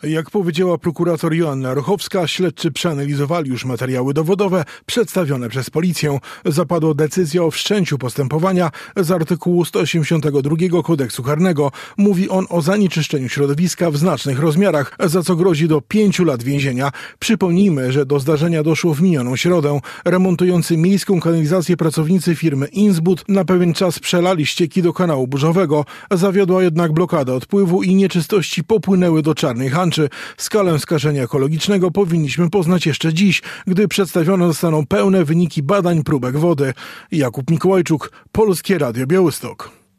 Jak powiedziała prokurator Joanna Rochowska, śledczy przeanalizowali już materiały dowodowe przedstawione przez policję. Zapadła decyzja o wszczęciu postępowania z artykułu 182 Kodeksu Karnego. Mówi on o zanieczyszczeniu środowiska w znacznych rozmiarach, za co grozi do 5 lat więzienia. Przypomnijmy, że do zdarzenia doszło w minioną środę. Remontujący miejską kanalizację pracownicy firmy Innsbruck na pewien czas przelali ścieki do kanału burzowego. Zawiodła jednak blokada odpływu i nieczystości popłynęły do Czarnej Hanczy. Skalę skażenia ekologicznego powinniśmy poznać jeszcze dziś, gdy przedstawione zostaną pełne wyniki badań próbek wody. Jakub Mikołajczuk, Polskie Radio Białystok.